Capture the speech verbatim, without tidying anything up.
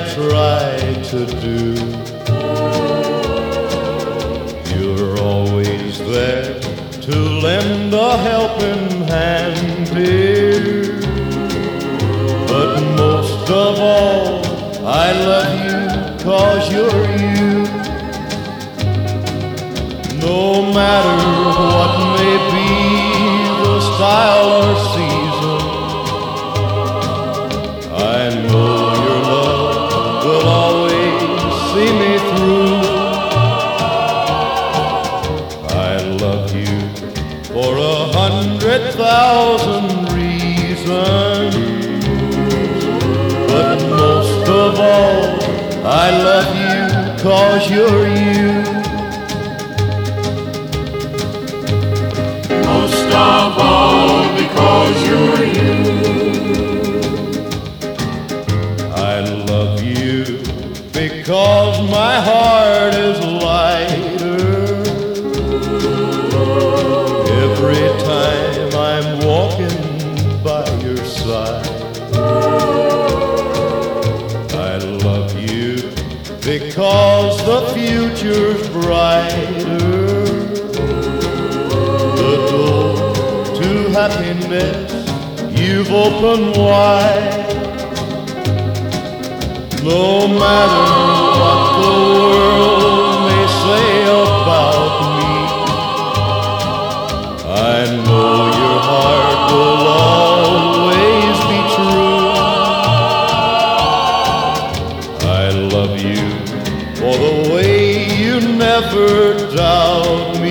try to do. You're always there to lend a helping hand, dear. But most of all, I love you 'cause you're you. No matter what may be the style or season, I know your love will always see me through. I love you for a hundred thousand reasons, but most of all, I love you 'cause you're you. Most of all, because you're you. I love you because my heart is lighter every time I'm walking by your side. I love you because the future's brighter. The door to happiness you've opened wide. No matter what the world may say about me, I know your heart will always be true. I love you for the way you never doubt me.